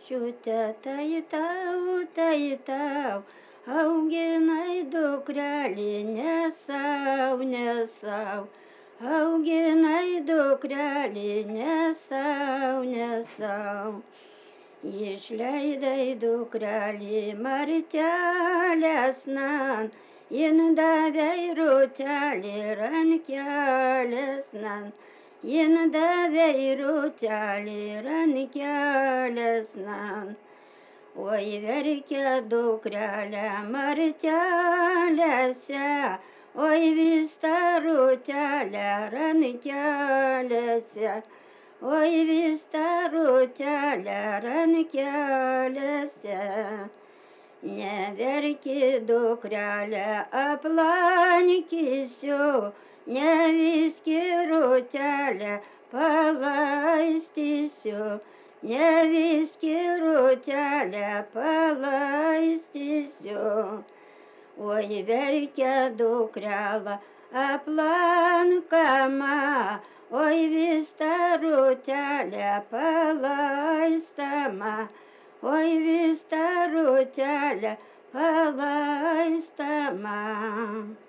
močiute, tai tau, auginai dukrelį, nesau, auginai dukrelį, nesau. Išleidai dukrelį martelėsnan, jin davei rutelį rankelėsnan, jin davei rutelį rankelėsnan. Oi verkia dukrelė martelėse, oi vysta rutelė rankelėse. Oi vysta rutelė rankelėse. Neverki dukrelė, aplankysiu, nevyski rutelė, palaistysiu, nevyski rutelė, palaistysiu. Oi verkia dukrelė, aplankama, oi vysta rutelė palaistama, oi vysta rutelė palaistama.